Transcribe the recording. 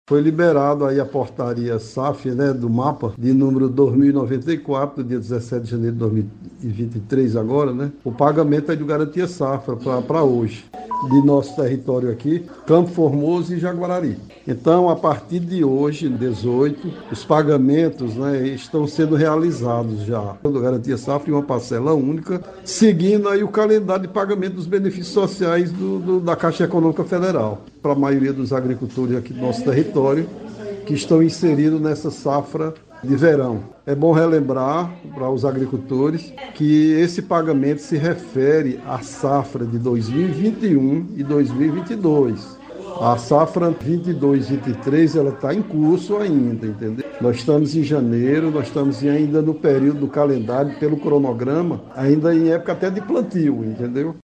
Foi liberado aí a portaria SAF, né, do mapa, de número 2094, do dia 17 de janeiro de 2023 agora, né? O pagamento é de garantia safra para hoje, de nosso território aqui, Campo Formoso e Jaguarari. Então, a partir de hoje, 18, os pagamentos, né, estão sendo realizados já. Garantia safra em uma parcela única, seguindo aí o calendário de pagamento dos benefícios sociais da Caixa Econômica Federal, para a maioria dos agricultores aqui do nosso território, que estão inseridos nessa safra de verão. É bom relembrar para os agricultores que esse pagamento se refere à safra de 2021 e 2022. A safra 22-23 ela está em curso ainda, entendeu? Nós estamos em janeiro, nós estamos ainda no período do calendário, pelo cronograma, ainda em época até de plantio, entendeu?